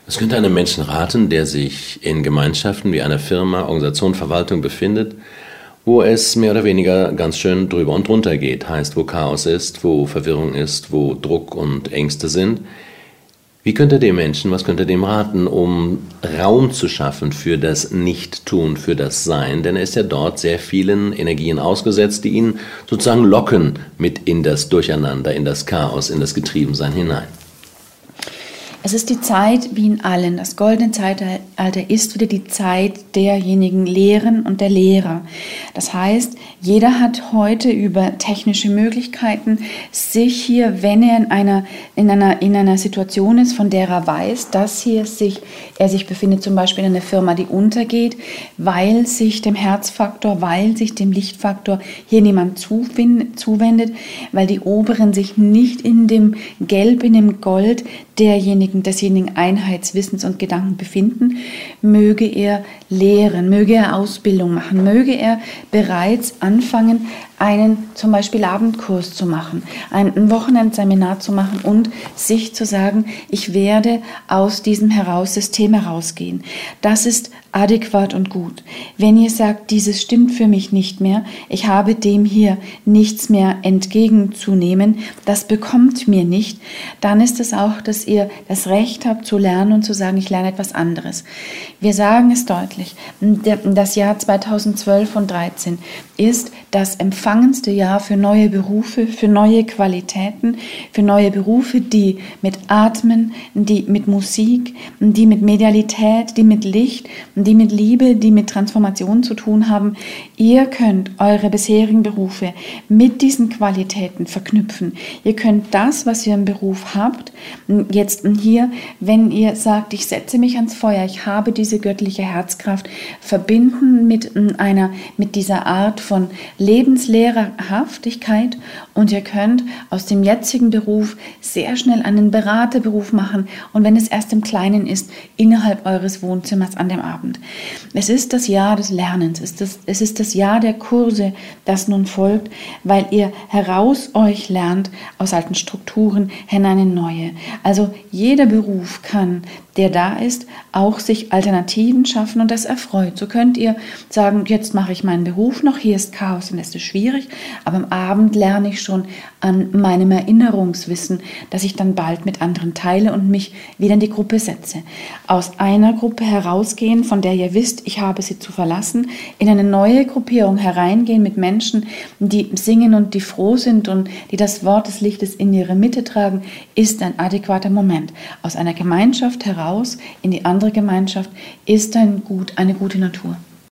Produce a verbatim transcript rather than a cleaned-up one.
Was könnte einem Menschen raten, der sich in Gemeinschaften wie einer Firma, Organisation, Verwaltung befindet, wo es mehr oder weniger ganz schön drüber und drunter geht, heißt, wo Chaos ist, wo Verwirrung ist, wo Druck und Ängste sind? Wie könnte dem Menschen, was könnte dem raten, um Raum zu schaffen für das Nicht-Tun, für das Sein? Denn er ist ja dort sehr vielen Energien ausgesetzt, die ihn sozusagen locken mit in das Durcheinander, in das Chaos, in das Getriebensein hinein. Es ist die Zeit wie in allen. Das goldene Zeitalter ist wieder die Zeit derjenigen Lehren und der Lehrer. Das heißt, jeder hat heute über technische Möglichkeiten, sich hier, wenn er in einer, in einer, in einer Situation ist, von der er weiß, dass hier sich, er sich befindet, zum Beispiel in einer Firma, die untergeht, weil sich dem Herzfaktor, weil sich dem Lichtfaktor hier niemand zuwendet, weil die Oberen sich nicht in dem Gelb, in dem Gold derjenigen, desjenigen Einheitswissens und Gedanken befinden, möge er lehren, möge er Ausbildung machen, möge er bereits anfangen, einen zum Beispiel Abendkurs zu machen, ein Wochenendseminar zu machen und sich zu sagen, ich werde aus diesem heraus System herausgehen. Das ist adäquat und gut. Wenn ihr sagt, dieses stimmt für mich nicht mehr, ich habe dem hier nichts mehr entgegenzunehmen, das bekommt mir nicht, dann ist es auch, dass ihr das Recht habt zu lernen und zu sagen, ich lerne etwas anderes. Wir sagen es deutlich, das Jahr zweitausendzwölf und dreizehn ist das empfangendste Jahr für neue Berufe, für neue Qualitäten, für neue Berufe, die mit Atmen, die mit Musik, die mit Medialität, die mit Licht, die mit Liebe, die mit Transformation zu tun haben. Ihr könnt eure bisherigen Berufe mit diesen Qualitäten verknüpfen. Ihr könnt das, was ihr im Beruf habt, jetzt hier, wenn ihr sagt, ich setze mich ans Feuer, ich habe diese göttliche Herzkraft, verbinden mit einer, mit dieser Art von Lebenslehrerhaftigkeit, und ihr könnt aus dem jetzigen Beruf sehr schnell einen Beraterberuf machen, und wenn es erst im Kleinen ist, innerhalb eures Wohnzimmers an dem Abend. Es ist das Jahr des Lernens, es ist das, es ist das Jahr der Kurse, das nun folgt, weil ihr heraus euch lernt aus alten Strukturen hinein in neue. Also jeder Beruf kann, der da ist, auch sich Alternativen schaffen, und das erfreut. So könnt ihr sagen, jetzt mache ich meinen Beruf noch, hier ist Chaos und es ist schwierig, aber am Abend lerne ich schon an meinem Erinnerungswissen, dass ich dann bald mit anderen teile und mich wieder in die Gruppe setze. Aus einer Gruppe herausgehen, von der ihr wisst, ich habe sie zu verlassen, in eine neue Gruppierung hereingehen mit Menschen, die singen und die froh sind und die das Wort des Lichtes in ihre Mitte tragen, ist ein adäquater Moment. Aus einer Gemeinschaft heraus in die andere Gemeinschaft ist ein gut, eine gute Natur.